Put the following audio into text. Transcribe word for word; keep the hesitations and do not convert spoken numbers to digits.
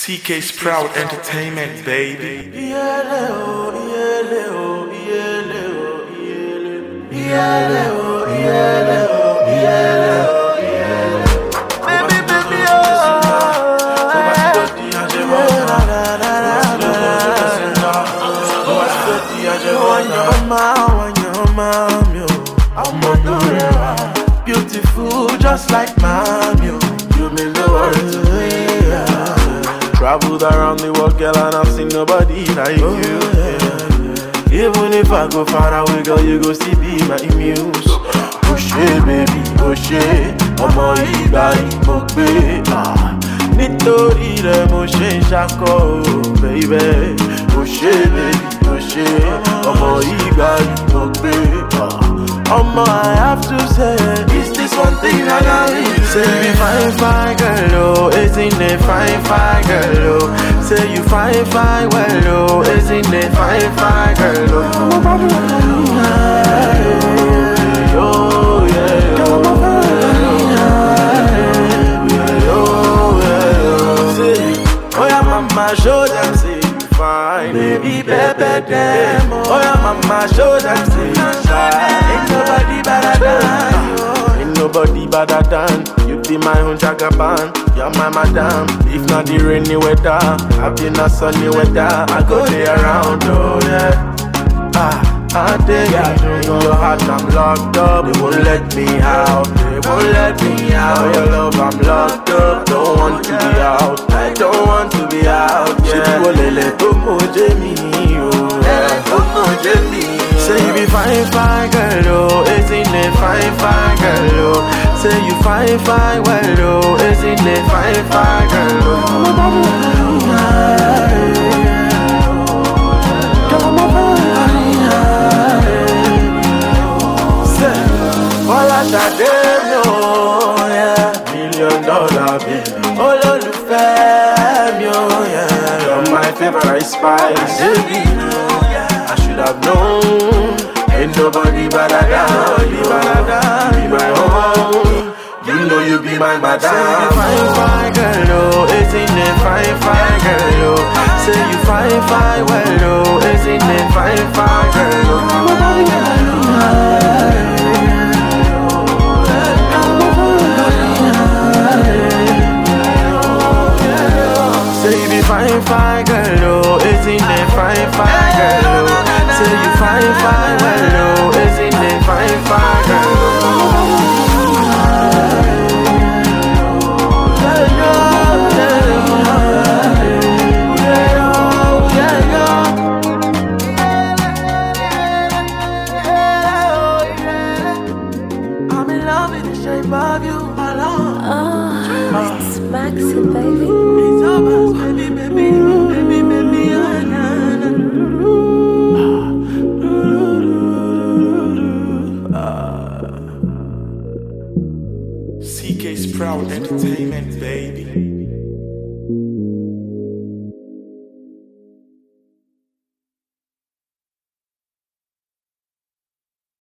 C K Sprout Entertainment, baby. Beautiful, just like mommy. You mean the world to me. Yeah. Traveled around the world, girl, and I've seen nobody like oh, you. Yeah. Even if I go far away, girl, you go still be my muse. Oshé, baby, oshé, ọmọ ìgbà mo gbé. Nítorí rẹ̀ mo ṣe ń ṣakọ, baby. Oshé, baby, oshé, ọmọ ìgbà mo gbé. Omo, I have to say, is this one thing I gotta really say? You fine, fine girl, oh, isn't it fine, fine girl, oh? Say you fine, fine, well, oh, isn't it fine, fine girl, oh? Oh, yeah, oh, yeah, mama, show them, say you fine. Baby, baby, them, oh, yeah, mama, show them, say you fine. Ain't nobody better than you. Ain't nobody better than you. Be my own jagaban. You're my madam. If not the rainy weather, I've been a sunny weather. I go there around, oh yeah. Ah, I dig it. In your heart I'm locked up. They won't let me out. They won't let me out. Your love I'm locked up. Don't want to be out. I don't want to be out. Yeah. Say you be fine, fine girl, oh, isn't it fine, fine girl, oh? Say you fine, fine, well, oh, isn't it fine, fine girl, oh? Say, all I shall know, yeah, million dollar baby, all on the fam, yo, yeah, you're my favorite spice, baby, I should have known. Ain't nobody better than you, be my own. You know you be my madam. Say you fine, fine girl, oh, isn't it fine, fine girl, oh? Say you fine, fine, well, oh, isn't it fine, fine girl, oh? Say you be fine, fine girl, oh, isn't it fine, fine girl, oh? Say you fine, fine, well, oh, isn't it fine, fine girl, oh? I'm in love with the shape of you alone. Oh, it's Maxi, baby. It's almost baby, baby, baby, baby, oh, na, na. C K Sprout Entertainment, baby.